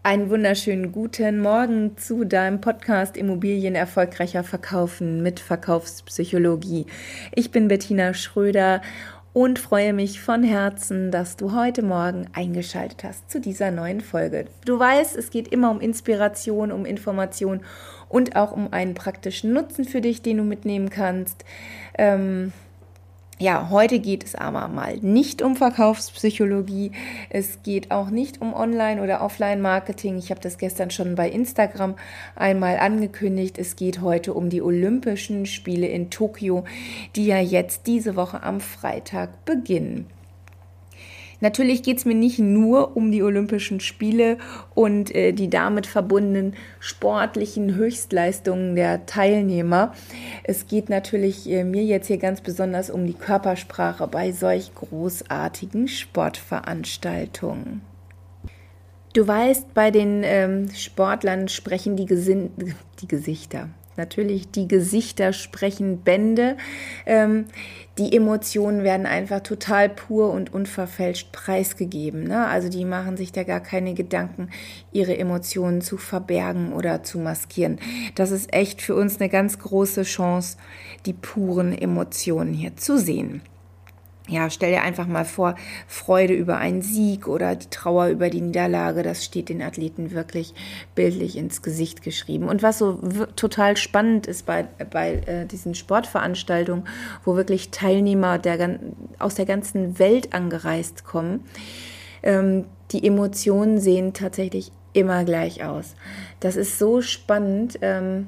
Einen wunderschönen guten Morgen zu deinem Podcast Immobilien erfolgreicher verkaufen mit Verkaufspsychologie. Ich bin Bettina Schröder und freue mich von Herzen, dass du heute Morgen eingeschaltet hast zu dieser neuen Folge. Du weißt, es geht immer um Inspiration, um Information und auch um einen praktischen Nutzen für dich, den du mitnehmen kannst. Heute geht es aber mal nicht um Verkaufspsychologie. Es geht auch nicht um Online- oder Offline-Marketing. Ich habe das gestern schon bei Instagram einmal angekündigt. Es geht heute um die Olympischen Spiele in Tokio, die ja jetzt diese Woche am Freitag beginnen. Natürlich geht es mir nicht nur um die Olympischen Spiele und die damit verbundenen sportlichen Höchstleistungen der Teilnehmer. Es geht natürlich mir jetzt hier ganz besonders um die Körpersprache bei solch großartigen Sportveranstaltungen. Du weißt, bei den Sportlern sprechen die Gesichter. Natürlich, die Gesichter sprechen Bände. Die Emotionen werden einfach total pur und unverfälscht preisgegeben. Ne? Also die machen sich da gar keine Gedanken, ihre Emotionen zu verbergen oder zu maskieren. Das ist echt für uns eine ganz große Chance, die puren Emotionen hier zu sehen. Ja, stell dir einfach mal vor, Freude über einen Sieg oder die Trauer über die Niederlage, das steht den Athleten wirklich bildlich ins Gesicht geschrieben. Und was so total spannend ist bei diesen Sportveranstaltungen, wo wirklich Teilnehmer aus der ganzen Welt angereist kommen, die Emotionen sehen tatsächlich immer gleich aus. Das ist so spannend,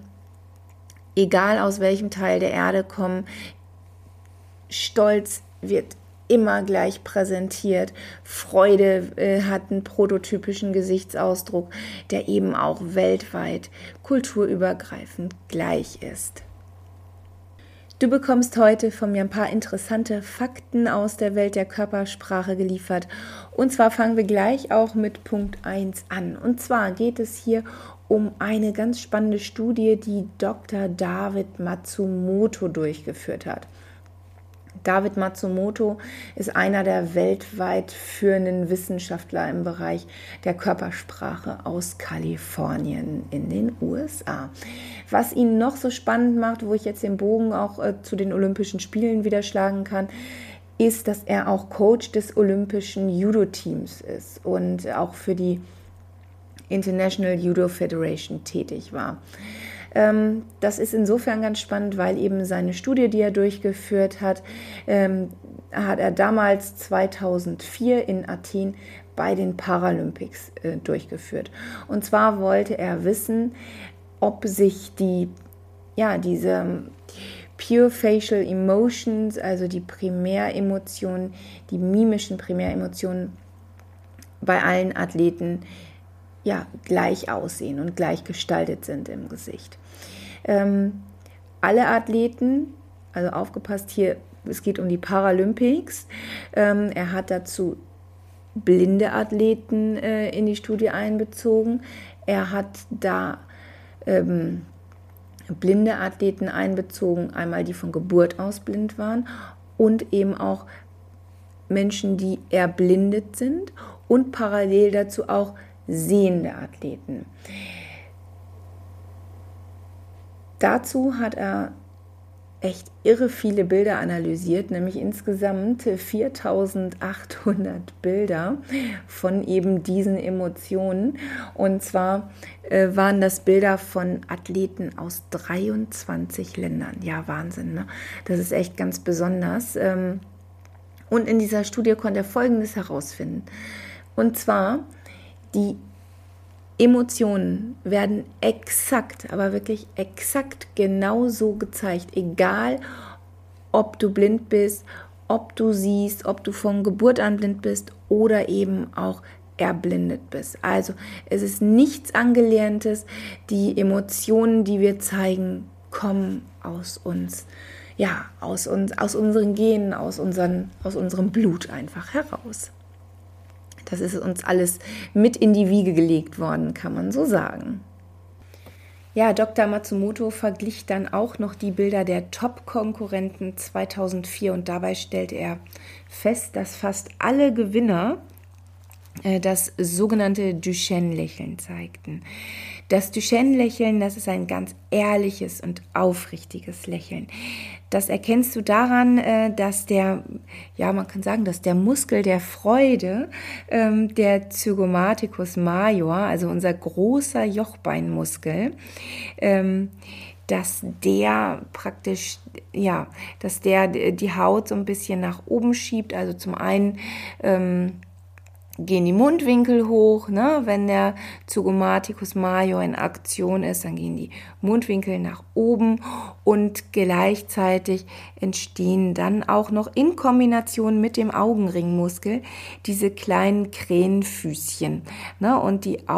egal aus welchem Teil der Erde kommen, Stolz wird immer gleich präsentiert. Freude hat einen prototypischen Gesichtsausdruck, der eben auch weltweit kulturübergreifend gleich ist. Du bekommst heute von mir ein paar interessante Fakten aus der Welt der Körpersprache geliefert. Und zwar fangen wir gleich auch mit Punkt 1 an. Und zwar geht es hier um eine ganz spannende Studie, die Dr. David Matsumoto durchgeführt hat. David Matsumoto ist einer der weltweit führenden Wissenschaftler im Bereich der Körpersprache aus Kalifornien in den USA. Was ihn noch so spannend macht, wo ich jetzt den Bogen auch zu den Olympischen Spielen wieder schlagen kann, ist, dass er auch Coach des Olympischen Judo-Teams ist und auch für die International Judo Federation tätig war. Das ist insofern ganz spannend, weil eben seine Studie, die er durchgeführt hat, hat er damals 2004 in Athen bei den Paralympics durchgeführt. Und zwar wollte er wissen, ob sich diese Pure Facial Emotions, also die Primäremotionen, die mimischen Primäremotionen bei allen Athleten gleich aussehen und gleich gestaltet sind im Gesicht. Alle Athleten, also aufgepasst hier, es geht um die Paralympics. Er hat dazu blinde Athleten in die Studie einbezogen. Er hat da blinde Athleten einbezogen, einmal die von Geburt aus blind waren und eben auch Menschen, die erblindet sind und parallel dazu auch sehende Athleten. Dazu hat er echt irre viele Bilder analysiert, nämlich insgesamt 4800 Bilder von eben diesen Emotionen. Und zwar waren das Bilder von Athleten aus 23 Ländern. Ja, Wahnsinn, ne? Das ist echt ganz besonders. Und in dieser Studie konnte er Folgendes herausfinden. Und zwar, die Emotionen werden exakt, aber wirklich exakt genauso gezeigt, egal ob du blind bist, ob du siehst, ob du von Geburt an blind bist oder eben auch erblindet bist. Also es ist nichts Angelerntes, die Emotionen, die wir zeigen, kommen aus uns, aus unseren Genen, aus unserem Blut einfach heraus. Das ist uns alles mit in die Wiege gelegt worden, kann man so sagen. Ja, Dr. Matsumoto verglich dann auch noch die Bilder der Top-Konkurrenten 2004 und dabei stellte er fest, dass fast alle Gewinner das sogenannte Duchenne-Lächeln zeigten. Das Duchenne-Lächeln, das ist ein ganz ehrliches und aufrichtiges Lächeln. Das erkennst du daran, dass man kann sagen, dass der Muskel der Freude, der Zygomaticus major, also unser großer Jochbeinmuskel, dass der praktisch, dass der die Haut so ein bisschen nach oben schiebt. Also zum einen gehen die Mundwinkel hoch, ne? Wenn der Zygomaticus major in Aktion ist, dann gehen die Mundwinkel nach oben und gleichzeitig entstehen dann auch noch in Kombination mit dem Augenringmuskel diese kleinen Krähenfüßchen, ne? Und die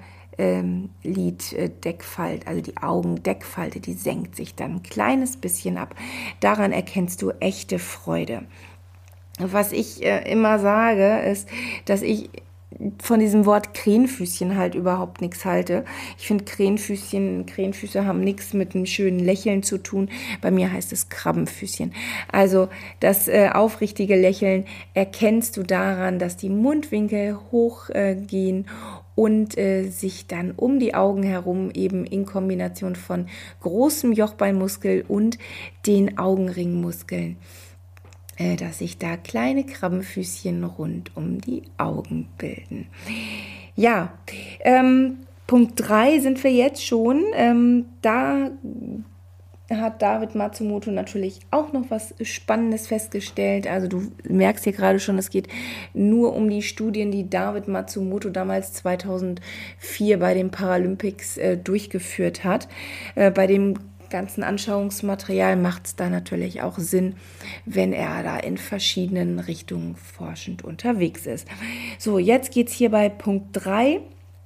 Augenliddeckfalte, also die Augendeckfalte, die senkt sich dann ein kleines bisschen ab. Daran erkennst du echte Freude. Was ich immer sage, ist, dass ich von diesem Wort Krähenfüßchen halt überhaupt nichts halte. Ich finde Krähenfüße haben nichts mit einem schönen Lächeln zu tun. Bei mir heißt es Krabbenfüßchen. Also das aufrichtige Lächeln erkennst du daran, dass die Mundwinkel hochgehen und sich dann um die Augen herum eben in Kombination von großem Jochbeinmuskel und den Augenringmuskeln, dass sich da kleine Krabbenfüßchen rund um die Augen bilden. Ja, Punkt 3 sind wir jetzt schon. Da hat David Matsumoto natürlich auch noch was Spannendes festgestellt. Also du merkst hier gerade schon, es geht nur um die Studien, die David Matsumoto damals 2004 bei den Paralympics durchgeführt hat. Bei dem ganzen Anschauungsmaterial macht es da natürlich auch Sinn, wenn er da in verschiedenen Richtungen forschend unterwegs ist. So, jetzt geht es hier bei Punkt 3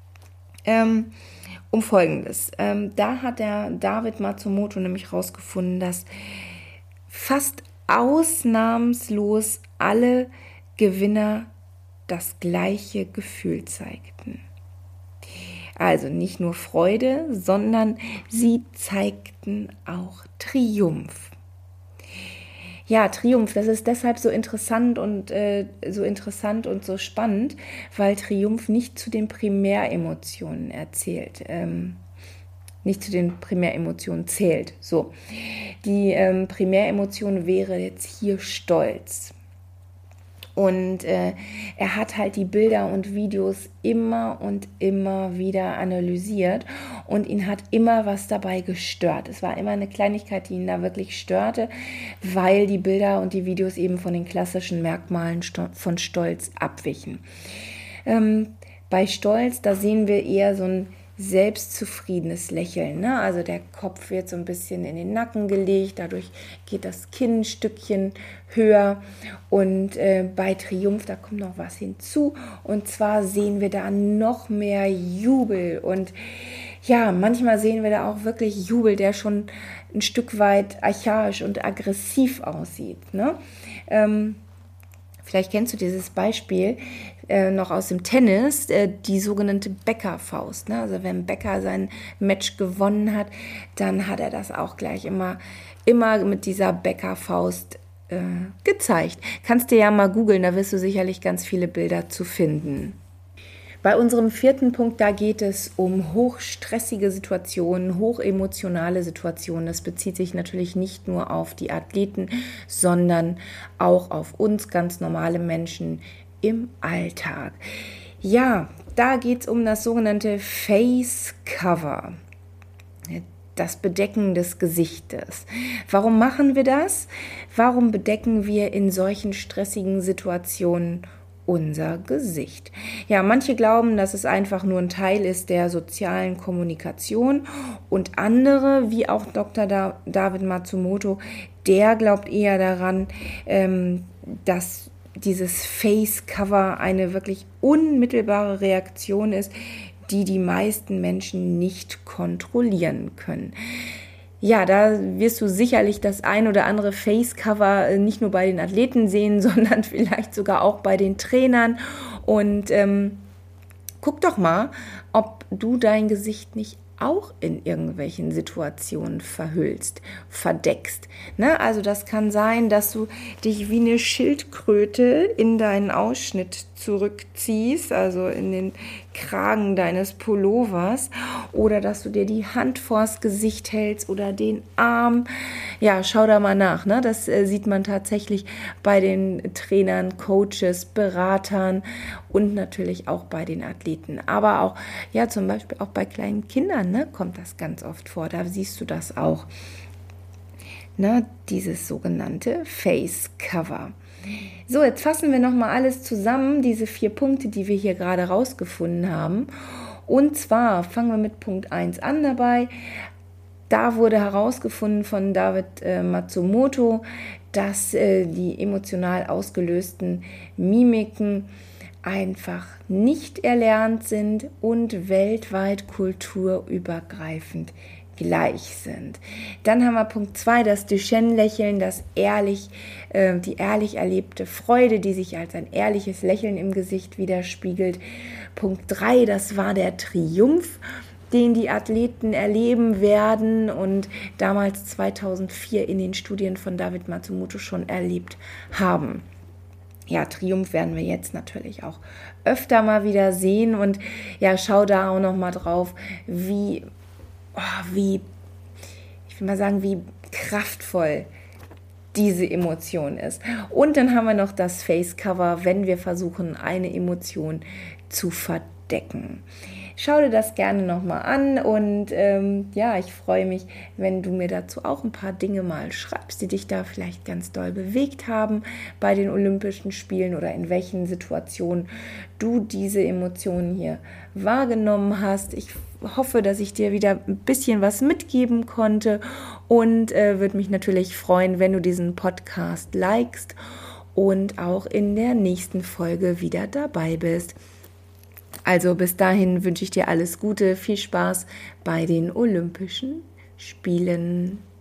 um Folgendes. Da hat der David Matsumoto nämlich herausgefunden, dass fast ausnahmslos alle Gewinner das gleiche Gefühl zeigten. Also nicht nur Freude, sondern sie zeigten auch Triumph. Ja, Triumph, das ist deshalb so interessant und so spannend, weil Triumph nicht zu den Primäremotionen zählt. So, die Primäremotion wäre jetzt hier Stolz. Und er hat halt die Bilder und Videos immer und immer wieder analysiert und ihn hat immer was dabei gestört. Es war immer eine Kleinigkeit, die ihn da wirklich störte, weil die Bilder und die Videos eben von den klassischen Merkmalen von Stolz abwichen. Bei Stolz, da sehen wir eher so ein selbstzufriedenes Lächeln, ne? Also der Kopf wird so ein bisschen in den Nacken gelegt, dadurch geht das Kinn ein Stückchen höher und bei Triumph, da kommt noch was hinzu und zwar sehen wir da noch mehr Jubel und ja, manchmal sehen wir da auch wirklich Jubel, der schon ein Stück weit archaisch und aggressiv aussieht, ne? Vielleicht kennst du dieses Beispiel noch aus dem Tennis, die sogenannte Becker-Faust. Ne? Also wenn Becker sein Match gewonnen hat, dann hat er das auch gleich immer mit dieser Becker-Faust gezeigt. Kannst dir ja mal googeln, da wirst du sicherlich ganz viele Bilder zu finden. Bei unserem 4. Punkt, da geht es um hochstressige Situationen, hochemotionale Situationen. Das bezieht sich natürlich nicht nur auf die Athleten, sondern auch auf uns ganz normale Menschen im Alltag. Ja, da geht es um das sogenannte Face Cover. Das Bedecken des Gesichtes. Warum machen wir das? Warum bedecken wir in solchen stressigen Situationen unser Gesicht? Ja, manche glauben, dass es einfach nur ein Teil ist der sozialen Kommunikation und andere, wie auch Dr. David Matsumoto, der glaubt eher daran, dass dieses Face Cover eine wirklich unmittelbare Reaktion ist, die meisten Menschen nicht kontrollieren können. Ja, da wirst du sicherlich das ein oder andere Face-Cover nicht nur bei den Athleten sehen, sondern vielleicht sogar auch bei den Trainern. Und guck doch mal, ob du dein Gesicht nicht auch in irgendwelchen Situationen verdeckst. Ne? Also das kann sein, dass du dich wie eine Schildkröte in deinen Ausschnitt zurückziehst, also in den Kragen deines Pullovers, oder dass du dir die Hand vors Gesicht hältst oder den Arm. Ja, schau da mal nach, ne? Das sieht man tatsächlich bei den Trainern, Coaches, Beratern und natürlich auch bei den Athleten. Aber auch, ja, zum Beispiel auch bei kleinen Kindern, ne, kommt das ganz oft vor. Da siehst du das auch. Na, dieses sogenannte Face Cover. So, jetzt fassen wir nochmal alles zusammen, diese 4 Punkte, die wir hier gerade rausgefunden haben. Und zwar fangen wir mit Punkt 1 an dabei. Da wurde herausgefunden von David Matsumoto, dass die emotional ausgelösten Mimiken einfach nicht erlernt sind und weltweit kulturübergreifend gleich sind. Dann haben wir Punkt 2, das Duchenne-Lächeln, die ehrlich erlebte Freude, die sich als ein ehrliches Lächeln im Gesicht widerspiegelt. Punkt 3, das war der Triumph, den die Athleten erleben werden und damals 2004 in den Studien von David Matsumoto schon erlebt haben. Ja, Triumph werden wir jetzt natürlich auch öfter mal wieder sehen und ja, schau da auch noch mal drauf, wie kraftvoll diese Emotion ist. Und dann haben wir noch das Face Cover, wenn wir versuchen, eine Emotion zu verdecken. Schau dir das gerne nochmal an und ich freue mich, wenn du mir dazu auch ein paar Dinge mal schreibst, die dich da vielleicht ganz doll bewegt haben bei den Olympischen Spielen oder in welchen Situationen du diese Emotionen hier wahrgenommen hast. Ich hoffe, dass ich dir wieder ein bisschen was mitgeben konnte und würde mich natürlich freuen, wenn du diesen Podcast likest und auch in der nächsten Folge wieder dabei bist. Also bis dahin wünsche ich dir alles Gute, viel Spaß bei den Olympischen Spielen.